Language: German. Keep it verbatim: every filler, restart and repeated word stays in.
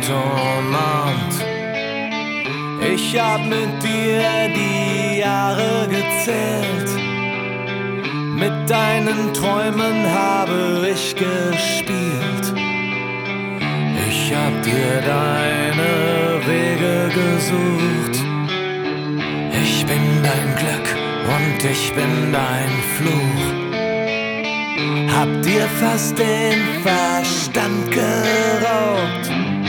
und umarmt. Ich hab mit dir die Jahre gezählt, mit deinen Träumen habe ich gespielt. Ich hab dir deine Wege gesucht. Ich bin dein Glück und ich bin dein Fluch. Hab dir fast den Verstand geraubt.